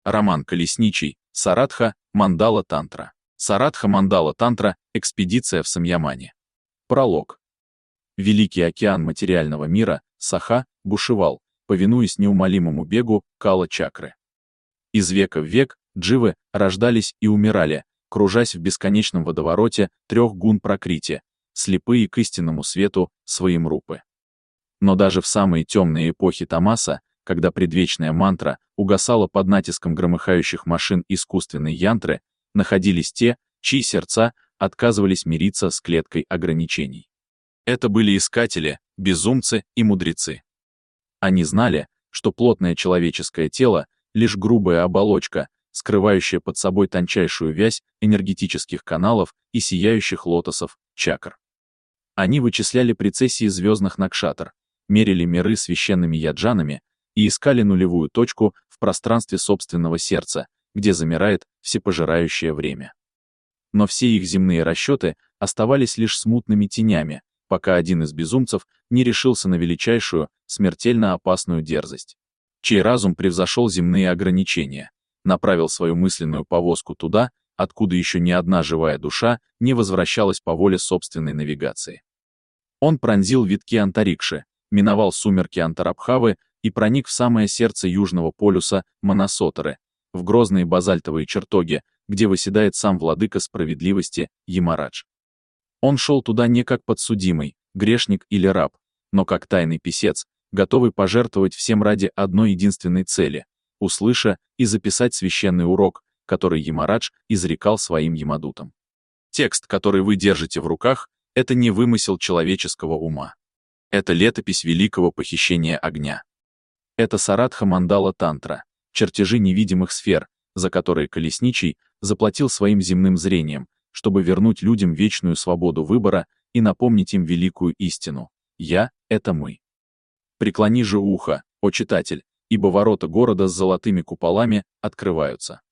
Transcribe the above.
Роман Колесничий, Сарадха Мандала Тантра. Сарадха Мандала Тантра. Экспедиция в Самьямане. Пролог. Великий океан материального мира, Саха, бушевал, повинуясь неумолимому бегу Кала-чакры. Из века в век дживы рождались и умирали, кружась в бесконечном водовороте трех гун Пракрити, слепые к истинному свету своим рупы. Но даже в самые темные эпохи Тамаса, когда предвечная мантра угасала под натиском громыхающих машин искусственной янтры, находились те, чьи сердца отказывались мириться с клеткой ограничений. Это были искатели, безумцы и мудрецы. Они знали, что плотное человеческое тело — лишь грубая оболочка, скрывающая под собой тончайшую вязь энергетических каналов и сияющих лотосов, чакр. Они вычисляли прецессии звездных накшатр, мерили миры священными яджанами и искали нулевую точку в пространстве собственного сердца, где замирает всепожирающее время. Но все их земные расчеты оставались лишь смутными тенями, пока один из безумцев не решился на величайшую, смертельно опасную дерзость. Чей разум превзошел земные ограничения, направил свою мысленную повозку туда, откуда еще ни одна живая душа не возвращалась по воле собственной навигации. Он пронзил витки антарикши, миновал сумерки Антарабхавы и проник в самое сердце южного полюса Манасотеры, в грозные базальтовые чертоги, где восседает сам владыка справедливости Ямарадж. Он шел туда не как подсудимый, грешник или раб, но как тайный писец, готовый пожертвовать всем ради одной единственной цели, услыша и записать священный урок, который Ямарадж изрекал своим ямадутам. Текст, который вы держите в руках, это не вымысел человеческого ума. Это летопись великого похищения огня. Это Сарадха Мандала Тантра, чертежи невидимых сфер, за которые Колесничий заплатил своим земным зрением, чтобы вернуть людям вечную свободу выбора и напомнить им великую истину. Я — это мы. Преклони же ухо, о читатель, ибо ворота города с золотыми куполами открываются.